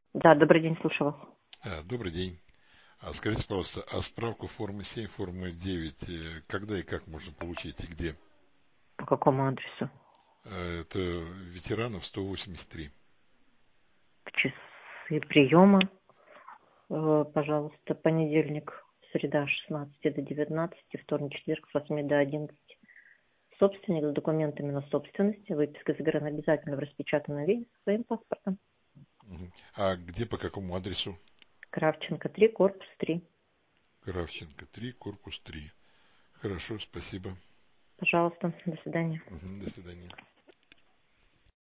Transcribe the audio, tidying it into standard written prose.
Да, добрый день, слушаю вас. Добрый день. Скажите, пожалуйста, а справку формы 7, формы 9, когда и как можно получить и где? По какому адресу? Это ветеранов 183. Часы приема, пожалуйста, понедельник, среда с 16 до 19, вторник, четверг с 8 до 11. Собственник с документами на собственности, выписка из ГРН обязательно в распечатанном виде со своим паспортом. Мгм. А где, по какому адресу? Кравченко 3, корпус 3. Кравченко 3, корпус 3. Хорошо, спасибо. Пожалуйста, до свидания. Мгм, до свидания.